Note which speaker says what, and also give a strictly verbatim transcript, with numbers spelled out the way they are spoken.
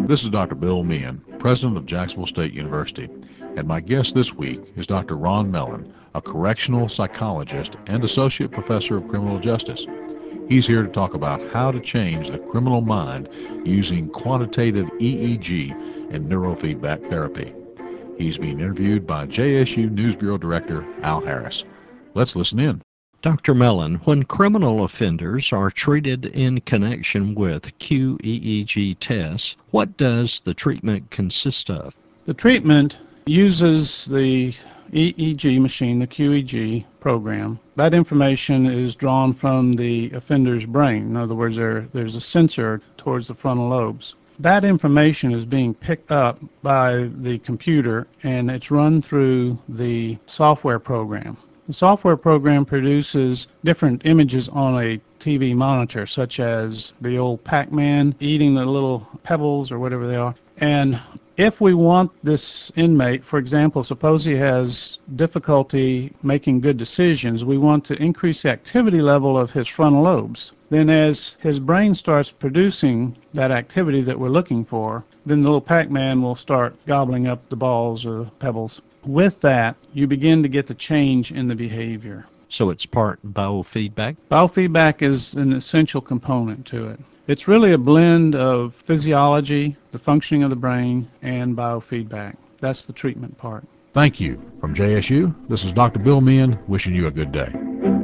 Speaker 1: This is Doctor Bill Meehan, president of Jacksonville State University, and my guest this week is Doctor Ron Mellon, a correctional psychologist and associate professor of criminal justice. He's here to talk about how to change the criminal mind using quantitative E E G and neurofeedback therapy. He's being interviewed by J S U News Bureau Director Al Harris. Let's listen in.
Speaker 2: Doctor Mellon, when criminal offenders are treated in connection with Q E E G tests, what does the treatment consist of?
Speaker 3: The treatment uses the E E G machine, the Q E G program. That information is drawn from the offender's brain. In other words, there, there's a sensor towards the frontal lobes. That information is being picked up by the computer, and it's run through the software program. The software program produces different images on a T V monitor, such as the old Pac-Man eating the little pebbles or whatever they are. And if we want this inmate, for example, suppose he has difficulty making good decisions, we want to increase the activity level of his frontal lobes. Then as his brain starts producing that activity that we're looking for, then the little Pac-Man will start gobbling up the balls or the pebbles. With that, you begin to get the change in the behavior.
Speaker 2: So it's part biofeedback?
Speaker 3: Biofeedback is an essential component to it. It's really a blend of physiology, the functioning of the brain, and biofeedback. That's the treatment part.
Speaker 1: Thank you. From J S U, this is Doctor Bill Meehan wishing you a good day.